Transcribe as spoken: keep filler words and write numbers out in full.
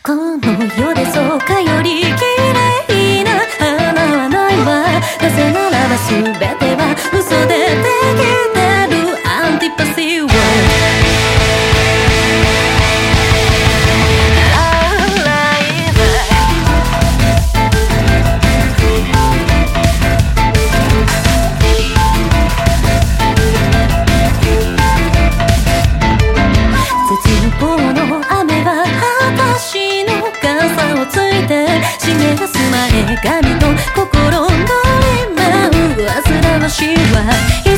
この世でそうかより綺麗な花はないわ。なぜならば全ては嘘でできてるアンティパシーを絶望の雨は私の傘をついて茂らす前髪と心の今煩わしいわ。